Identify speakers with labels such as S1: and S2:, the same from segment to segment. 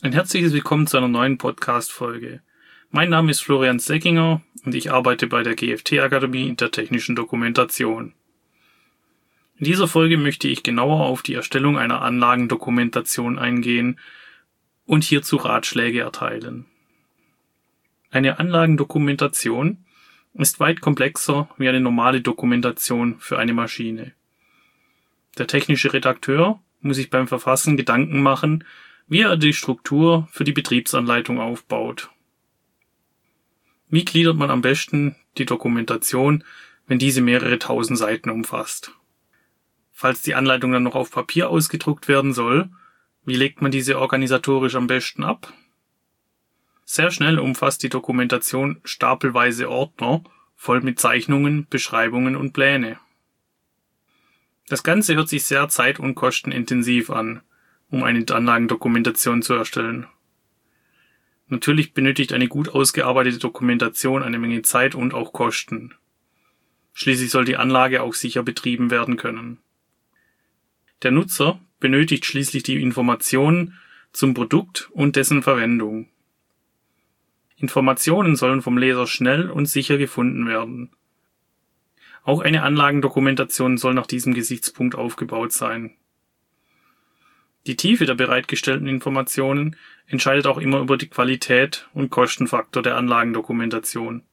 S1: Ein herzliches Willkommen zu einer neuen Podcast-Folge. Mein Name ist Florian Seckinger und ich arbeite bei der GFT-Akademie in der technischen Dokumentation. In dieser Folge möchte ich genauer auf die Erstellung einer Anlagendokumentation eingehen und hierzu Ratschläge erteilen. Eine Anlagendokumentation ist weit komplexer wie eine normale Dokumentation für eine Maschine. Der technische Redakteur muss sich beim Verfassen Gedanken machen, wie er die Struktur für die Betriebsanleitung aufbaut. Wie gliedert man am besten die Dokumentation, wenn diese mehrere tausend Seiten umfasst? Falls die Anleitung dann noch auf Papier ausgedruckt werden soll, wie legt man diese organisatorisch am besten ab? Sehr schnell umfasst die Dokumentation stapelweise Ordner, voll mit Zeichnungen, Beschreibungen und Pläne. Das Ganze hört sich sehr zeit- und kostenintensiv an, um eine Anlagendokumentation zu erstellen. Natürlich benötigt eine gut ausgearbeitete Dokumentation eine Menge Zeit und auch Kosten. Schließlich soll die Anlage auch sicher betrieben werden können. Der Nutzer benötigt schließlich die Informationen zum Produkt und dessen Verwendung. Informationen sollen vom Leser schnell und sicher gefunden werden. Auch eine Anlagendokumentation soll nach diesem Gesichtspunkt aufgebaut sein. Die Tiefe der bereitgestellten Informationen entscheidet auch immer über die Qualität und Kostenfaktor der Anlagendokumentation.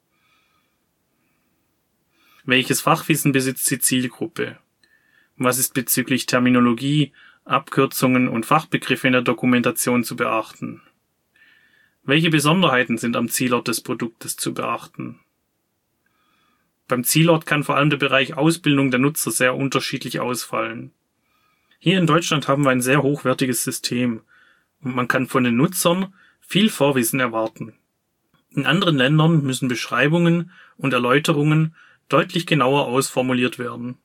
S1: Welches Fachwissen besitzt die Zielgruppe? Was ist bezüglich Terminologie, Abkürzungen und Fachbegriffe in der Dokumentation zu beachten? Welche Besonderheiten sind am Zielort des Produktes zu beachten? Beim Zielort kann vor allem der Bereich Ausbildung der Nutzer sehr unterschiedlich ausfallen. Hier in Deutschland haben wir ein sehr hochwertiges System und man kann von den Nutzern viel Vorwissen erwarten. In anderen Ländern müssen Beschreibungen und Erläuterungen deutlich genauer ausformuliert werden.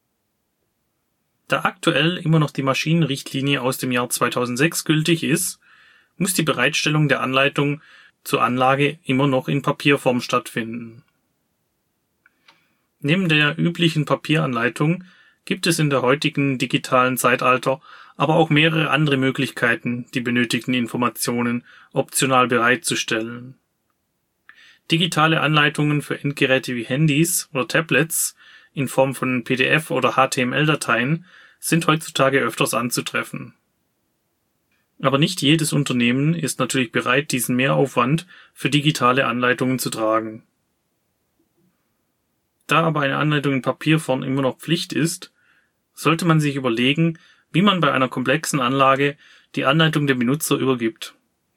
S1: Da aktuell immer noch die Maschinenrichtlinie aus dem Jahr 2006 gültig ist, muss die Bereitstellung der Anleitung zur Anlage immer noch in Papierform stattfinden. Neben der üblichen Papieranleitung gibt es in der heutigen digitalen Zeitalter aber auch mehrere andere Möglichkeiten, die benötigten Informationen optional bereitzustellen. Digitale Anleitungen für Endgeräte wie Handys oder Tablets in Form von PDF- oder HTML-Dateien sind heutzutage öfters anzutreffen. Aber nicht jedes Unternehmen ist natürlich bereit, diesen Mehraufwand für digitale Anleitungen zu tragen. Da aber eine Anleitung in Papierform immer noch Pflicht ist, sollte man sich überlegen, wie man bei einer komplexen Anlage die Anleitung dem Benutzer übergibt.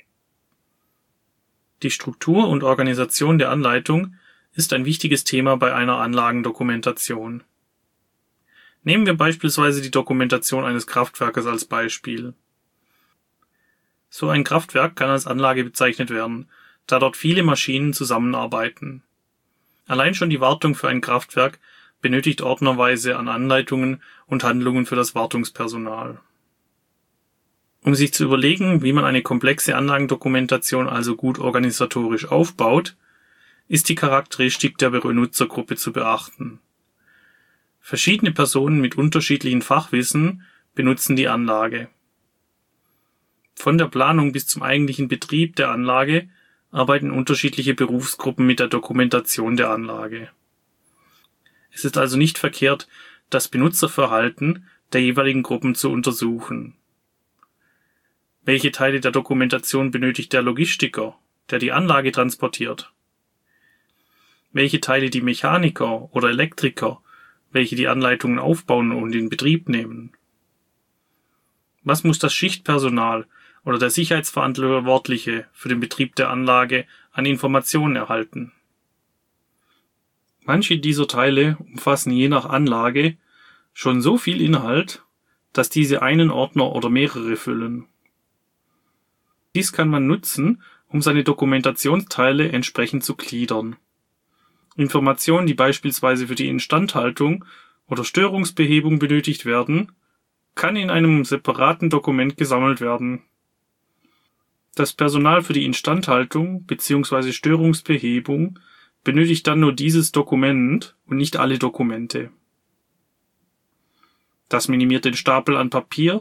S1: Die Struktur und Organisation der Anleitung ist ein wichtiges Thema bei einer Anlagendokumentation. Nehmen wir beispielsweise die Dokumentation eines Kraftwerkes als Beispiel. So ein Kraftwerk kann als Anlage bezeichnet werden, da dort viele Maschinen zusammenarbeiten. Allein schon die Wartung für ein Kraftwerk benötigt ordnerweise an Anleitungen und Handlungen für das Wartungspersonal. Um sich zu überlegen, wie man eine komplexe Anlagendokumentation also gut organisatorisch aufbaut, ist die Charakteristik der Benutzergruppe zu beachten. Verschiedene Personen mit unterschiedlichem Fachwissen benutzen die Anlage. Von der Planung bis zum eigentlichen Betrieb der Anlage arbeiten unterschiedliche Berufsgruppen mit der Dokumentation der Anlage. Es ist also nicht verkehrt, das Benutzerverhalten der jeweiligen Gruppen zu untersuchen. Welche Teile der Dokumentation benötigt der Logistiker, der die Anlage transportiert? Welche Teile die Mechaniker oder Elektriker, welche die Anleitungen aufbauen und in Betrieb nehmen? Was muss das Schichtpersonal oder der Sicherheitsverantwortliche für den Betrieb der Anlage an Informationen erhalten? Manche dieser Teile umfassen je nach Anlage schon so viel Inhalt, dass diese einen Ordner oder mehrere füllen. Dies kann man nutzen, um seine Dokumentationsteile entsprechend zu gliedern. Informationen, die beispielsweise für die Instandhaltung oder Störungsbehebung benötigt werden, kann in einem separaten Dokument gesammelt werden. Das Personal für die Instandhaltung bzw. Störungsbehebung benötigt dann nur dieses Dokument und nicht alle Dokumente. Das minimiert den Stapel an Papier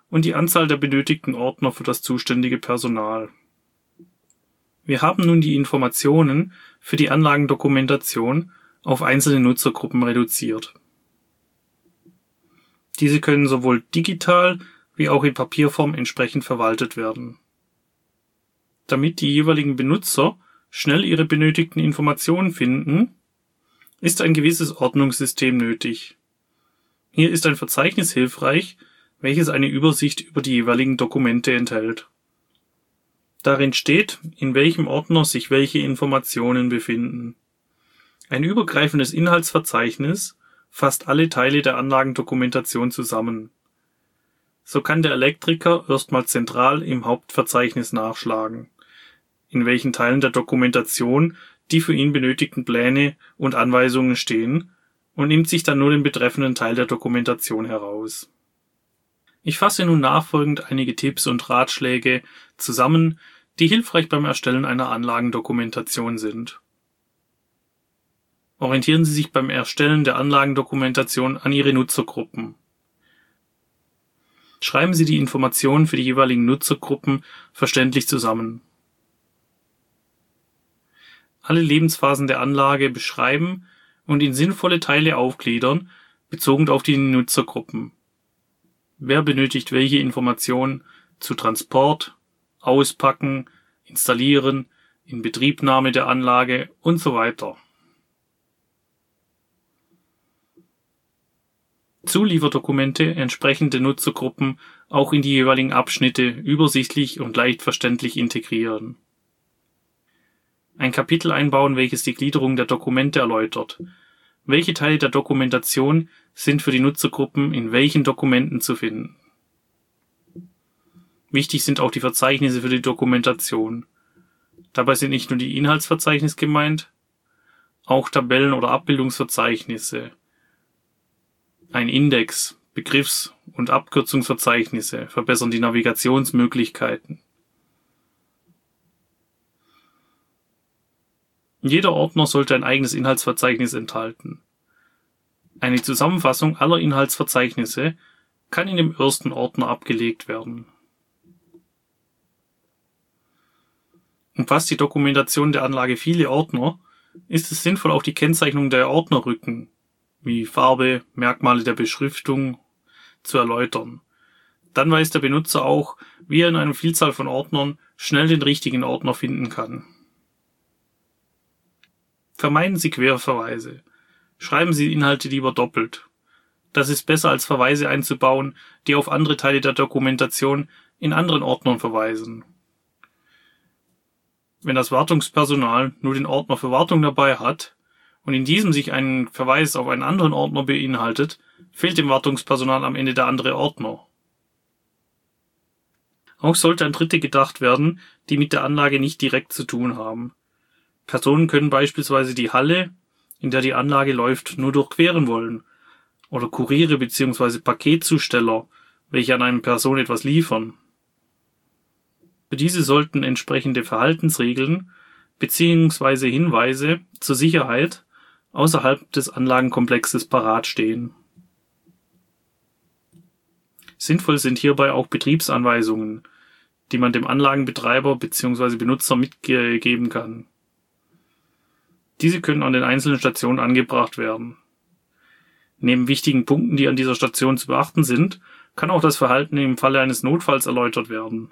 S1: und die Anzahl der benötigten Ordner für das zuständige Personal. Wir haben nun die Informationen für die Anlagendokumentation auf einzelne Nutzergruppen reduziert. Diese können sowohl digital wie auch in Papierform entsprechend verwaltet werden. Damit die jeweiligen Benutzer schnell ihre benötigten Informationen finden, ist ein gewisses Ordnungssystem nötig. Hier ist ein Verzeichnis hilfreich, welches eine Übersicht über die jeweiligen Dokumente enthält. Darin steht, in welchem Ordner sich welche Informationen befinden. Ein übergreifendes Inhaltsverzeichnis fasst alle Teile der Anlagendokumentation zusammen. So kann der Elektriker erstmal zentral im Hauptverzeichnis nachschlagen, in welchen Teilen der Dokumentation die für ihn benötigten Pläne und Anweisungen stehen, und nimmt sich dann nur den betreffenden Teil der Dokumentation heraus. Ich fasse nun nachfolgend einige Tipps und Ratschläge zusammen, die hilfreich beim Erstellen einer Anlagendokumentation sind. Orientieren Sie sich beim Erstellen der Anlagendokumentation an Ihre Nutzergruppen. Schreiben Sie die Informationen für die jeweiligen Nutzergruppen verständlich zusammen. Alle Lebensphasen der Anlage beschreiben und in sinnvolle Teile aufgliedern, bezogen auf die Nutzergruppen. Wer benötigt welche Informationen zu Transport, Auspacken, Installieren, Inbetriebnahme der Anlage und so weiter. Zulieferdokumente entsprechende Nutzergruppen auch in die jeweiligen Abschnitte übersichtlich und leicht verständlich integrieren. Ein Kapitel einbauen, welches die Gliederung der Dokumente erläutert. Welche Teile der Dokumentation sind für die Nutzergruppen in welchen Dokumenten zu finden? Wichtig sind auch die Verzeichnisse für die Dokumentation. Dabei sind nicht nur die Inhaltsverzeichnis gemeint, auch Tabellen oder Abbildungsverzeichnisse, ein Index, Begriffs- und Abkürzungsverzeichnisse verbessern die Navigationsmöglichkeiten. Jeder Ordner sollte ein eigenes Inhaltsverzeichnis enthalten. Eine Zusammenfassung aller Inhaltsverzeichnisse kann in dem ersten Ordner abgelegt werden. Umfasst die Dokumentation der Anlage viele Ordner, ist es sinnvoll, auch die Kennzeichnung der Ordnerrücken, wie Farbe, Merkmale der Beschriftung, zu erläutern. Dann weiß der Benutzer auch, wie er in einer Vielzahl von Ordnern schnell den richtigen Ordner finden kann. Vermeiden Sie Querverweise. Schreiben Sie Inhalte lieber doppelt. Das ist besser, als Verweise einzubauen, die auf andere Teile der Dokumentation in anderen Ordnern verweisen. Wenn das Wartungspersonal nur den Ordner für Wartung dabei hat und in diesem sich ein Verweis auf einen anderen Ordner beinhaltet, fehlt dem Wartungspersonal am Ende der andere Ordner. Auch sollte an Dritte gedacht werden, die mit der Anlage nicht direkt zu tun haben. Personen können beispielsweise die Halle, in der die Anlage läuft, nur durchqueren wollen, oder Kuriere bzw. Paketzusteller, welche an eine Person etwas liefern. Für diese sollten entsprechende Verhaltensregeln bzw. Hinweise zur Sicherheit außerhalb des Anlagenkomplexes parat stehen. Sinnvoll sind hierbei auch Betriebsanweisungen, die man dem Anlagenbetreiber bzw. Benutzer mitgeben kann. Diese können an den einzelnen Stationen angebracht werden. Neben wichtigen Punkten, die an dieser Station zu beachten sind, kann auch das Verhalten im Falle eines Notfalls erläutert werden.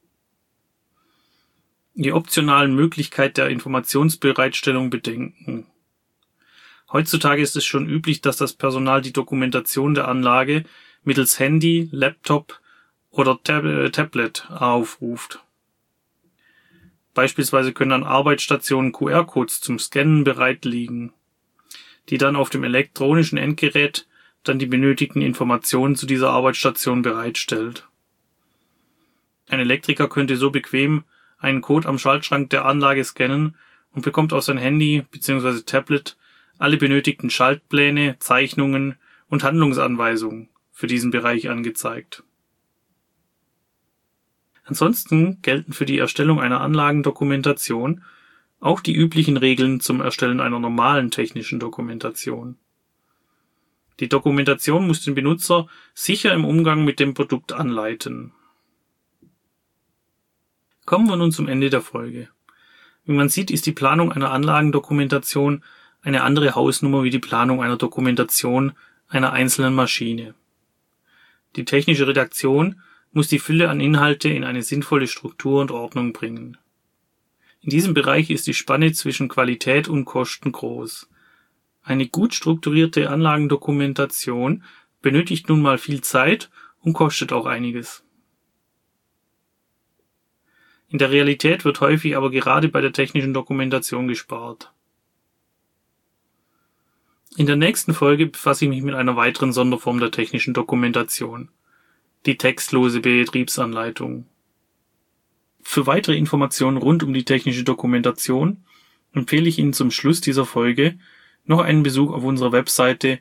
S1: Die optionalen Möglichkeiten der Informationsbereitstellung bedenken. Heutzutage ist es schon üblich, dass das Personal die Dokumentation der Anlage mittels Handy, Laptop oder Tablet aufruft. Beispielsweise können an Arbeitsstationen QR-Codes zum Scannen bereit liegen, die dann auf dem elektronischen Endgerät dann die benötigten Informationen zu dieser Arbeitsstation bereitstellt. Ein Elektriker könnte so bequem einen Code am Schaltschrank der Anlage scannen und bekommt auf sein Handy bzw. Tablet alle benötigten Schaltpläne, Zeichnungen und Handlungsanweisungen für diesen Bereich angezeigt. Ansonsten gelten für die Erstellung einer Anlagendokumentation auch die üblichen Regeln zum Erstellen einer normalen technischen Dokumentation. Die Dokumentation muss den Benutzer sicher im Umgang mit dem Produkt anleiten. Kommen wir nun zum Ende der Folge. Wie man sieht, ist die Planung einer Anlagendokumentation eine andere Hausnummer wie die Planung einer Dokumentation einer einzelnen Maschine. Die technische Redaktion muss die Fülle an Inhalte in eine sinnvolle Struktur und Ordnung bringen. In diesem Bereich ist die Spanne zwischen Qualität und Kosten groß. Eine gut strukturierte Anlagendokumentation benötigt nun mal viel Zeit und kostet auch einiges. In der Realität wird häufig aber gerade bei der technischen Dokumentation gespart. In der nächsten Folge befasse ich mich mit einer weiteren Sonderform der technischen Dokumentation, die textlose Betriebsanleitung. Für weitere Informationen rund um die technische Dokumentation empfehle ich Ihnen zum Schluss dieser Folge noch einen Besuch auf unserer Webseite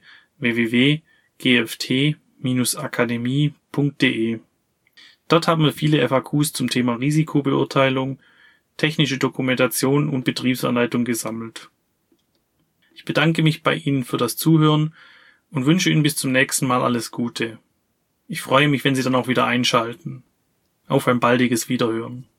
S1: www.gft-akademie.de. Dort haben wir viele FAQs zum Thema Risikobeurteilung, technische Dokumentation und Betriebsanleitung gesammelt. Ich bedanke mich bei Ihnen für das Zuhören und wünsche Ihnen bis zum nächsten Mal alles Gute. Ich freue mich, wenn Sie dann auch wieder einschalten. Auf ein baldiges Wiederhören.